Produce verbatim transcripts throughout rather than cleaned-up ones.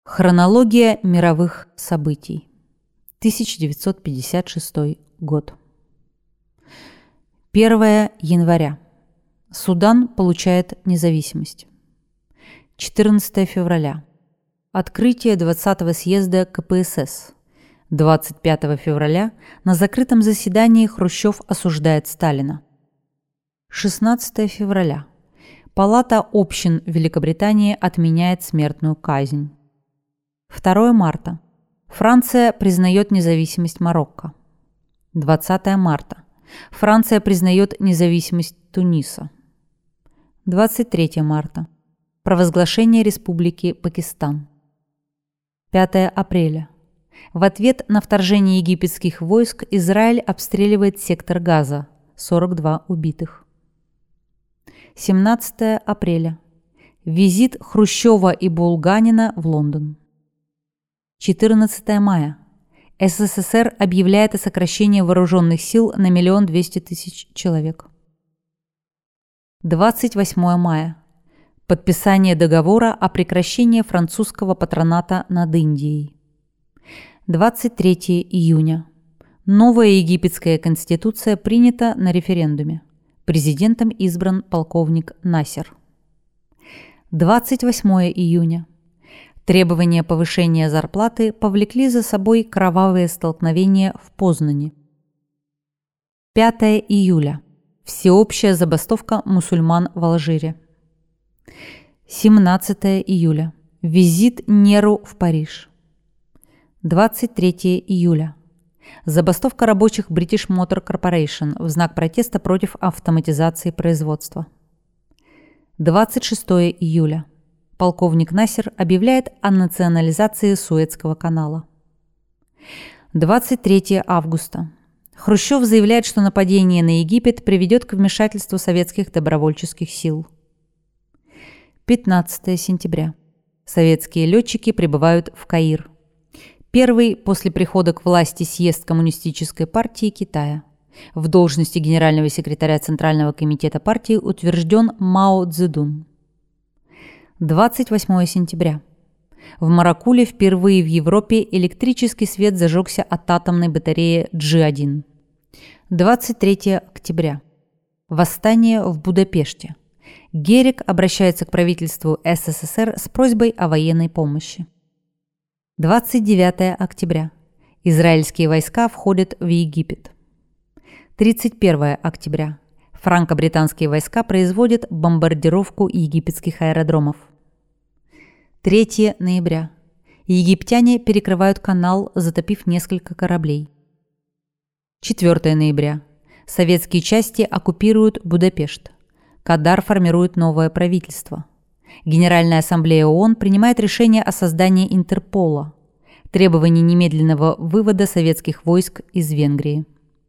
Хронология мировых событий. тысяча девятьсот пятьдесят шестой год. первое января. Судан получает независимость. четырнадцатое февраля. Открытие двадцатого съезда ка пэ эс эс. двадцать пятого февраля на закрытом заседании Хрущев осуждает Сталина. шестнадцатое февраля. Палата общин Великобритании отменяет смертную казнь. второе марта. Франция признает независимость Марокко. двадцатое марта. Франция признает независимость Туниса. двадцать третье марта. Провозглашение Республики Пакистан. пятое апреля. В ответ на вторжение египетских войск Израиль обстреливает сектор Газа. сорок два убитых. семнадцатое апреля. Визит Хрущева и Булганина в Лондон. четырнадцатое мая. эс эс эс эр объявляет о сокращении вооруженных сил на миллион двести тысяч человек. двадцать восьмое мая. Подписание договора о прекращении французского патроната над Индией. двадцать третье июня. Новая египетская конституция принята на референдуме. Президентом избран полковник Насер. двадцать восьмое июня. Требования повышения зарплаты повлекли за собой кровавые столкновения в Познани. пятое июля. Всеобщая забастовка мусульман в Алжире. семнадцатое июля. Визит Неру в Париж. двадцать третье июля. Забастовка рабочих British Motor Corporation в знак протеста против автоматизации производства. двадцать шестое июля. Полковник Насер объявляет о национализации Суэцкого канала. двадцать третье августа. Хрущев заявляет, что нападение на Египет приведет к вмешательству советских добровольческих сил. пятнадцатое сентября. Советские летчики прибывают в Каир. Первый после прихода к власти съезд Коммунистической партии Китая. В должности генерального секретаря Центрального комитета партии утвержден Мао Цзэдун. двадцать восьмое сентября. В Маракуле впервые в Европе электрический свет зажегся от атомной батареи джи один. двадцать третье октября. Восстание в Будапеште. Герик обращается к правительству эс эс эс эр с просьбой о военной помощи. двадцать девятое октября. Израильские войска входят в Египет. тридцать первое октября. Франко-британские войска производят бомбардировку египетских аэродромов. третье ноября. Египтяне перекрывают канал, затопив несколько кораблей. четвёртое ноября. Советские части оккупируют Будапешт. Кадар формирует новое правительство. Генеральная ассамблея ООН принимает решение о создании Интерпола. Требование немедленного вывода советских войск из Венгрии.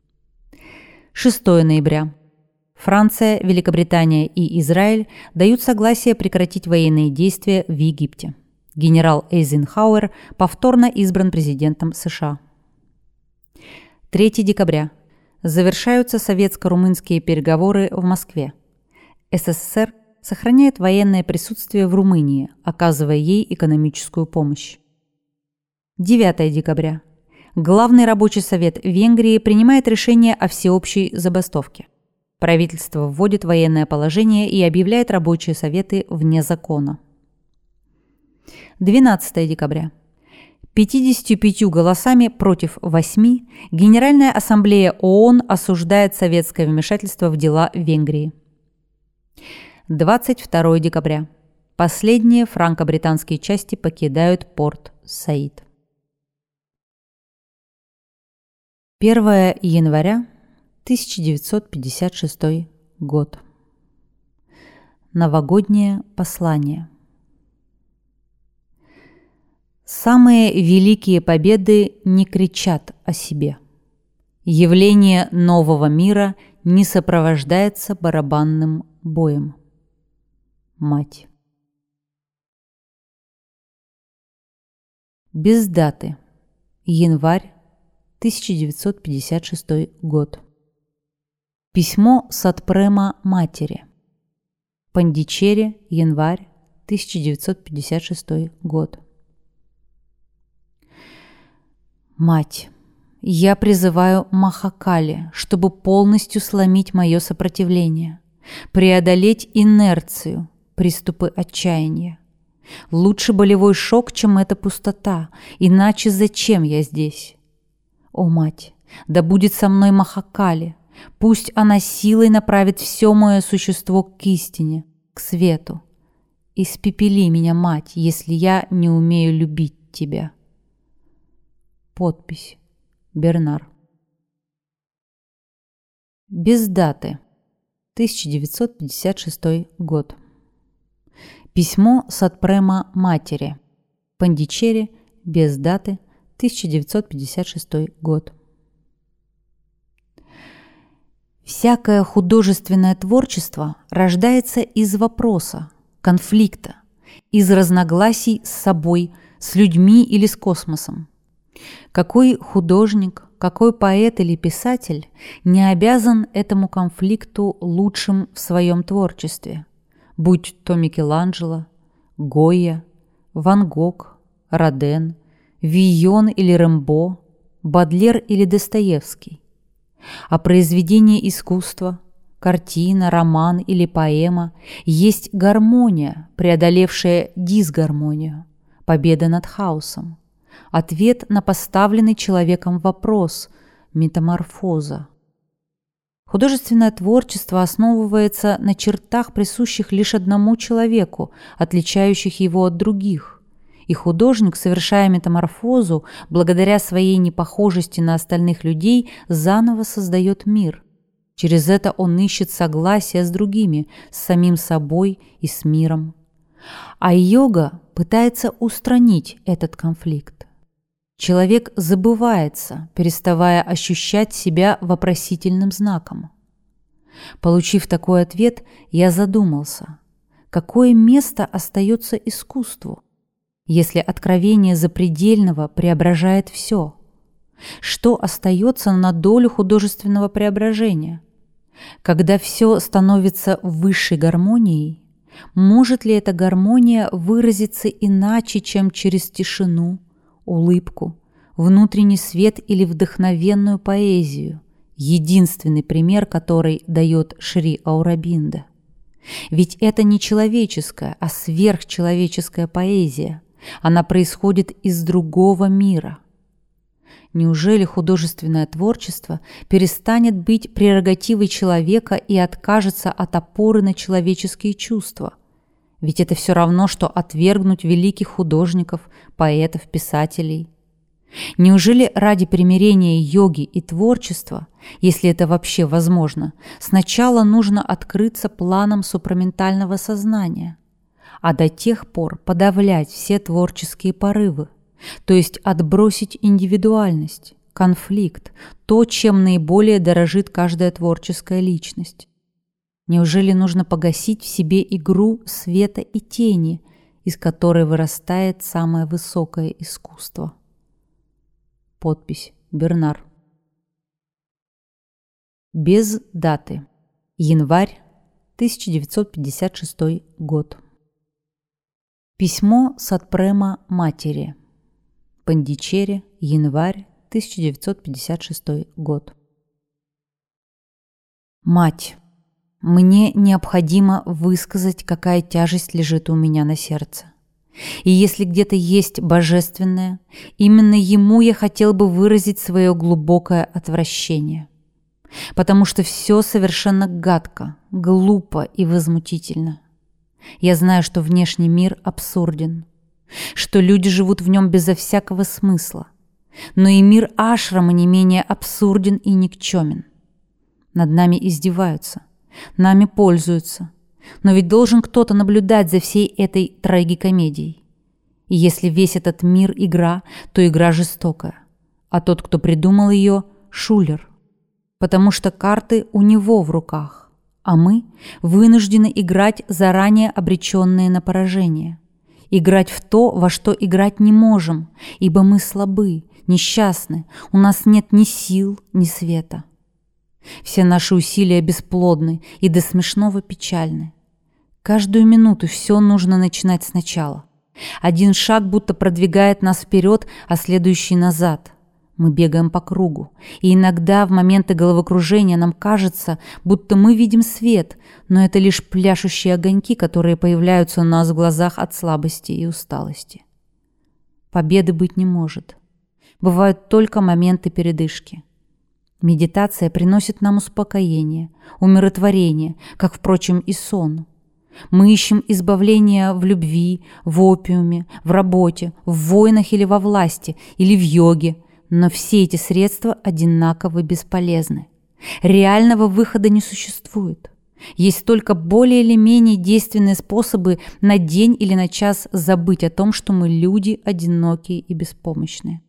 шестое ноября. Франция, Великобритания и Израиль дают согласие прекратить военные действия в Египте. Генерал Эйзенхауэр повторно избран президентом США. третье декабря. Завершаются советско-румынские переговоры в Москве. эс эс эс эр сохраняет военное присутствие в Румынии, оказывая ей экономическую помощь. девятое декабря. Главный рабочий совет Венгрии принимает решение о всеобщей забастовке. Правительство вводит военное положение и объявляет рабочие советы вне закона. двенадцатое декабря. пятьюдесятью пятью голосами против восьми Генеральная ассамблея ООН осуждает советское вмешательство в дела Венгрии. двадцать второе декабря. Последние франко-британские части покидают порт Саид. первое января тысяча девятьсот пятьдесят шестой год. Новогоднее послание. Самые великие победы не кричат о себе. Явление нового мира не сопровождается барабанным боем. Мать. Без даты. Январь тысяча девятьсот пятьдесят шестой год. Письмо Сатпрема матери. Пандичери, январь тысяча девятьсот пятьдесят шестой год. Мать, я призываю Махакали, чтобы полностью сломить мое сопротивление, преодолеть инерцию, приступы отчаяния. Лучше болевой шок, чем эта пустота, иначе зачем я здесь? О, Мать, да будет со мной Махакали, пусть она силой направит все мое существо к истине, к свету. Испепели меня, Мать, если я не умею любить тебя. Подпись. Бернар. Без даты. тысяча девятьсот пятьдесят шестой год. Письмо Сатпрема матери. Пандичери. Без даты. тысяча девятьсот пятьдесят шестой год. Всякое художественное творчество рождается из вопроса, конфликта, из разногласий с собой, с людьми или с космосом. Какой художник, какой поэт или писатель не обязан этому конфликту лучшим в своем творчестве, будь то Микеланджело, Гойя, Ван Гог, Роден, Вийон или Рембо, Бодлер или Достоевский. А произведение искусства, картина, роман или поэма есть гармония, преодолевшая дисгармонию, победа над хаосом, ответ на поставленный человеком вопрос, метаморфоза. Художественное творчество основывается на чертах, присущих лишь одному человеку, отличающих его от других. И художник, совершая метаморфозу, благодаря своей непохожести на остальных людей, заново создает мир. Через это он ищет согласия с другими, с самим собой и с миром. А йога пытается устранить этот конфликт. Человек забывается, переставая ощущать себя вопросительным знаком. Получив такой ответ, я задумался, какое место остается искусству, если откровение запредельного преображает все? Что остается на долю художественного преображения? Когда все становится высшей гармонией, может ли эта гармония выразиться иначе, чем через тишину, улыбку, внутренний свет или вдохновенную поэзию, единственный пример которой дает Шри Аурабинда? Ведь это не человеческая, а сверхчеловеческая поэзия. Она происходит из другого мира. Неужели художественное творчество перестанет быть прерогативой человека и откажется от опоры на человеческие чувства? Ведь это все равно, что отвергнуть великих художников, поэтов, писателей. Неужели ради примирения йоги и творчества, если это вообще возможно, сначала нужно открыться планам супраментального сознания, а до тех пор подавлять все творческие порывы, то есть отбросить индивидуальность, конфликт, то, чем наиболее дорожит каждая творческая личность? Неужели нужно погасить в себе игру света и тени, из которой вырастает самое высокое искусство? Подпись. Бернар. Без даты. Январь тысяча девятьсот пятьдесят шестой год. Письмо Сатпрема матери. Пандичери. Январь тысяча девятьсот пятьдесят шестой год. Мать, мне необходимо высказать, какая тяжесть лежит у меня на сердце. И если где-то есть божественное, именно ему я хотел бы выразить свое глубокое отвращение. Потому что все совершенно гадко, глупо и возмутительно. Я знаю, что внешний мир абсурден, что люди живут в нем безо всякого смысла, но и мир ашрама не менее абсурден и никчемен. Над нами издеваются, нами пользуются, но ведь должен кто-то наблюдать за всей этой трагикомедией. И если весь этот мир – игра, то игра жестокая, а тот, кто придумал ее – шулер, потому что карты у него в руках, а мы вынуждены играть заранее обреченные на поражение, играть в то, во что играть не можем, ибо мы слабы, несчастны, у нас нет ни сил, ни света. Все наши усилия бесплодны и до смешного печальны. Каждую минуту все нужно начинать сначала. Один шаг будто продвигает нас вперед, а следующий назад. Мы бегаем по кругу, и иногда в моменты головокружения нам кажется, будто мы видим свет, но это лишь пляшущие огоньки, которые появляются у нас в глазах от слабости и усталости. Победы быть не может. Бывают только моменты передышки. Медитация приносит нам успокоение, умиротворение, как, впрочем, и сон. Мы ищем избавления в любви, в опиуме, в работе, в войнах или во власти, или в йоге, но все эти средства одинаково бесполезны. Реального выхода не существует. Есть только более или менее действенные способы на день или на час забыть о том, что мы люди одинокие и беспомощные.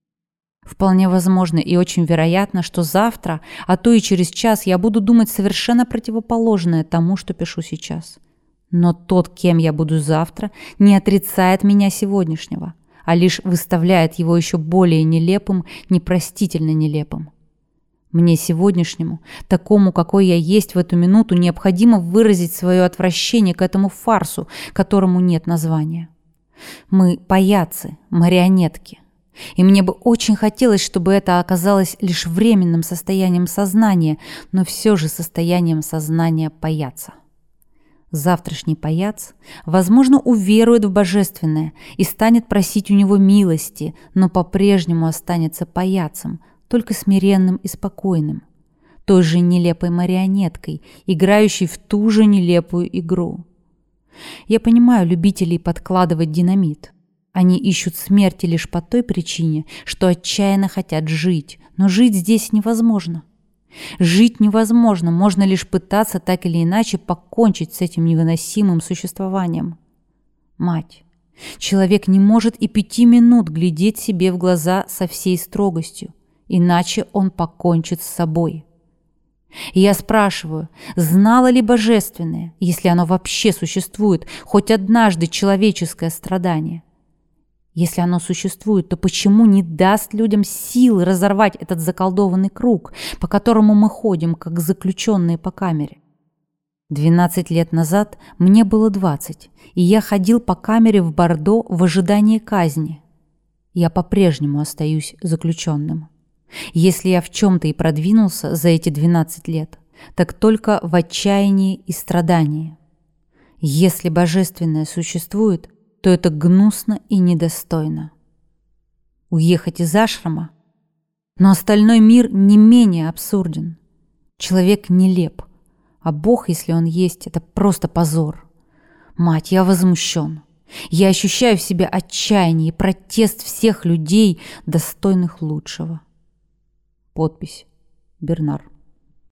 Вполне возможно и очень вероятно, что завтра, а то и через час я буду думать совершенно противоположное тому, что пишу сейчас. Но тот, кем я буду завтра, не отрицает меня сегодняшнего, а лишь выставляет его еще более нелепым, непростительно нелепым. Мне сегодняшнему, такому, какой я есть в эту минуту, необходимо выразить свое отвращение к этому фарсу, которому нет названия. Мы паяцы, марионетки. И мне бы очень хотелось, чтобы это оказалось лишь временным состоянием сознания, но все же состоянием сознания паяца. Завтрашний паяц, возможно, уверует в божественное и станет просить у него милости, но по-прежнему останется паяцем, только смиренным и спокойным, той же нелепой марионеткой, играющей в ту же нелепую игру. Я понимаю любителей подкладывать динамит. Они ищут смерти лишь по той причине, что отчаянно хотят жить, но жить здесь невозможно. Жить невозможно, можно лишь пытаться так или иначе покончить с этим невыносимым существованием. Мать, человек не может и пяти минут глядеть себе в глаза со всей строгостью, иначе он покончит с собой. И я спрашиваю, знало ли божественное, если оно вообще существует, хоть однажды человеческое страдание? Если оно существует, то почему не даст людям силы разорвать этот заколдованный круг, по которому мы ходим, как заключенные по камере? Двенадцать лет назад мне было двадцать, и я ходил по камере в Бордо в ожидании казни. Я по-прежнему остаюсь заключенным. Если я в чем-то и продвинулся за эти двенадцать лет, так только в отчаянии и страдании. Если божественное существует, то это гнусно и недостойно. Уехать из ашрама? Но остальной мир не менее абсурден. Человек нелеп, а Бог, если он есть, это просто позор. Мать, я возмущен. Я ощущаю в себе отчаяние и протест всех людей, достойных лучшего. Подпись: Бернар.